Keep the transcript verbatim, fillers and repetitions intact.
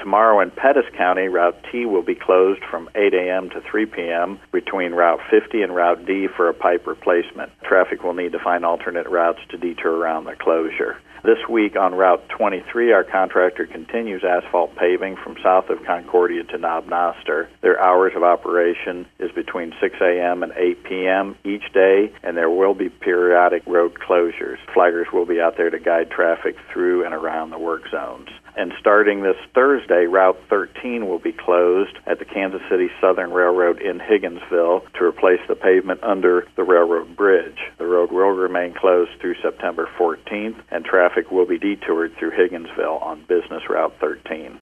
Tomorrow in Pettis County, Route T will be closed from eight a.m. to three p.m. between Route fifty and Route D for a pipe replacement. Traffic will need to find alternate routes to detour around the closure. This week on Route twenty-three, our contractor continues asphalt paving from south of Concordia to Knob Noster. Their hours of operation is between six a.m. and eight p.m. each day, and there will be periodic road closures. Flaggers will be out there to guide traffic through and around the work zones. And starting this Thursday, Route thirteen will be closed at the Kansas City Southern Railroad in Higginsville to replace the pavement under the railroad bridge. The road will remain closed through September fourteenth, and traffic will be detoured through Higginsville on Business Route thirteen.